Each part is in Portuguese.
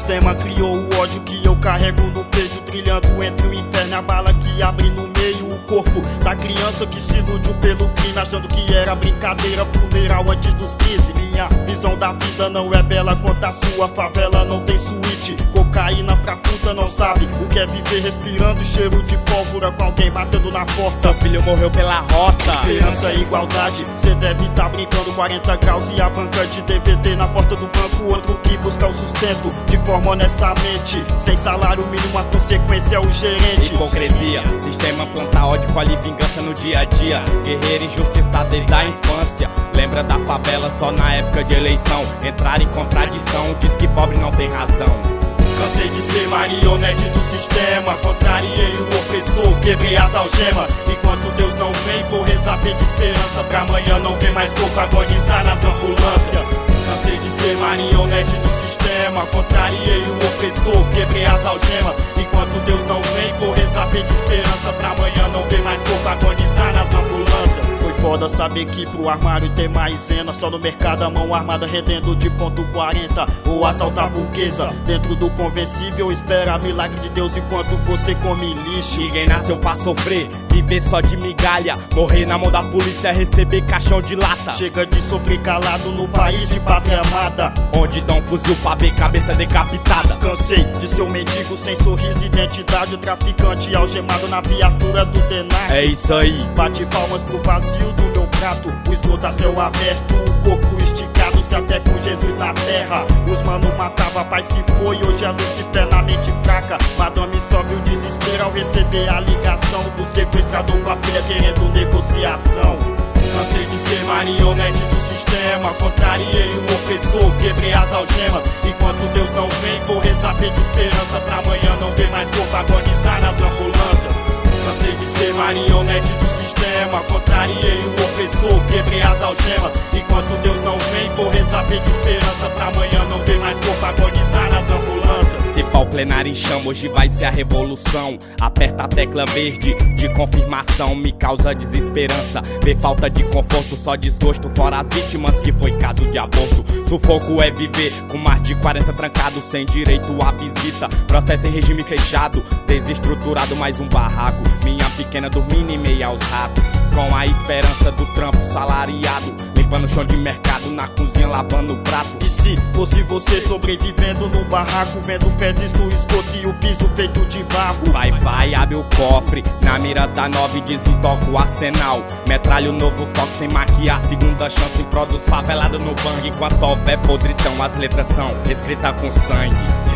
sistema criou o ódio que eu carrego no peito, trilhando entre o inferno e a bala que abre no meio o corpo da criança que se iludiu pelo crime, achando que era brincadeira, funeral antes dos 15. Minha visão da vida não é bela quanto a sua. Favela não tem suíte, cocaína pra puta, não sabe o que é viver respirando cheiro de pólvora com alguém batendo na porta. Seu filho morreu pela rota. Esperança e igualdade, cê deve tá brincando 40 graus e a banca de DVD na porta do banco. Outro que busca o sustento de forma honestamente, sem salário mínimo a consequência é o gerente. Hipocrisia, sistema planta ódio, colhe vingança no dia a dia. Guerreiro injustiçado desde a infância, lembra da favela só na época de eleição. Entrar em contradição, diz que pobre não tem razão. Cansei de ser marionete do sistema, contrariei o opressor, quebrei as algemas. Enquanto Deus não vem, vou rezar pela esperança pra amanhã não ver mais corpo agonizar nas ambulâncias. Cansei de ser marionete do sistema, contrariei o opressor, quebrei as algemas. Enquanto Deus não vem, vou rezar pela esperança pra amanhã não ver mais corpo agonizar nas ambulâncias. Foi foda saber que pro armário tem maisena, só no mercado a mão armada rendendo de ponto 40 ou assaltar a burguesa. Dentro do convencível espera milagre de Deus enquanto você come lixo. Ninguém nasceu pra sofrer, viver só de migalha, morrer na mão da polícia, receber caixão de lata. Chega de sofrer calado no país de pátria amada, onde dá um fuzil pra ver cabeça decapitada. Cansei de ser um mendigo sem sorriso e identidade, o traficante algemado na viatura do DENAC. É isso aí. Bate palmas pro vazio do meu prato, o esgoto a céu aberto, o corpo esticado, se até com Jesus na terra. Os mano matava, pai se foi, hoje a Lucifer na mente fraca. Madame sobe o desespero ao receber a ligação do sequestrador com a filha querendo negociação. Cansei de ser marionete do sistema, contrariei o opressor, quebrei as algemas. Enquanto Deus não vem, vou rezar pela esperança pra amanhã não ver mais corpo agonizar nas ambulâncias. Cansei de ser marionete do sistema, contrariei o opressor, quebrei as algemas. Enquanto Deus não vem, vou rezar pela esperança pra amanhã não ver mais corpo agonizar nas ambulâncias. Se pau plenário em chama, hoje vai ser a revolução. Aperta a tecla verde de confirmação, me causa desesperança. Ver falta de conforto, só desgosto, fora as vítimas que foi caso de aborto. Sufoco é viver com mais de 40 trancados, sem direito à visita. Processo em regime fechado, desestruturado, mais um barraco. Minha pequena dormindo em meio aos ratos, com a esperança do trampo salariado, limpando o chão de mercado, na cozinha lavando o prato. E se fosse você sobrevivendo no barraco, vendo fezes no esgoto e o piso feito de barro? Vai, abre o cofre, na mira da 9 desintoca o arsenal. Metralha o novo foco sem maquiar, segunda chance em prol dos favelados no bang. Enquanto houver podridão, as letras são escritas com sangue.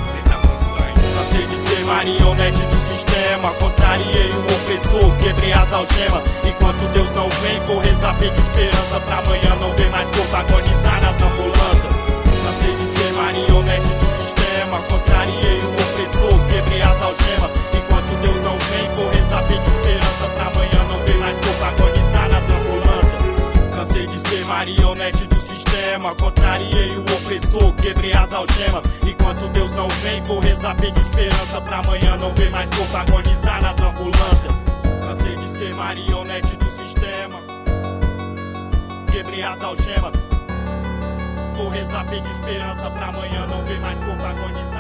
Cansei de ser marionete do sistema, contrariei o opressor, quebrei as algemas. Enquanto Deus não vem, vou rezar pela esperança pra amanhã não ver mais corpo agonizar nas ambulâncias. Cansei de ser marionete do sistema, contrariei o opressor, quebrei as algemas. Enquanto Deus não vem, vou rezar pela esperança pra amanhã não ver mais corpo agonizar nas ambulâncias. Cansei de ser marionete do sistema, contrariei o opressor, quebrei as algemas. Enquanto Deus não vem, vou rezar pela esperança pra amanhã não ver mais corpo agonizar nas ambulâncias. Cansei de ser marionete do sistema, quebrei as algemas. Vou rezar pela esperança pra amanhã não ver mais corpo agonizar.